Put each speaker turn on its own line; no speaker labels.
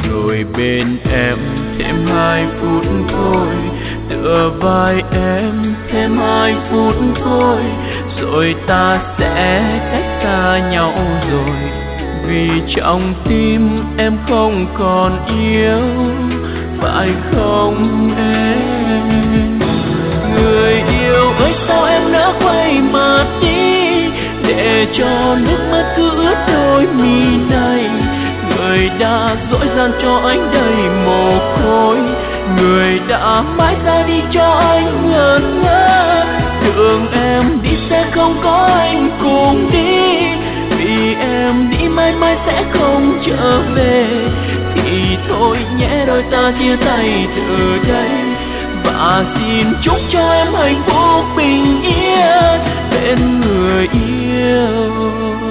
rồi bên em thêm 2 phút thôi, tựa vai em thêm 2 phút thôi, rồi ta sẽ cách xa nhau rồi. Vì trong tim em không còn yêu, phải không em? Người yêu ơi sao em nỡ quay mặt đi, để cho nước mắt cứ ướt đôi mi này. Người đã dỗi dàng cho anh đầy mồ côi, người đã mãi ra đi cho anh ngẩn ngơ. Đường em đi sẽ không có anh cùng đi, vì em đi mãi mãi sẽ không trở về. Thì thôi nhé đôi ta chia tay từ đây, và xin chúc cho em hạnh phúc bình yên bên người yêu.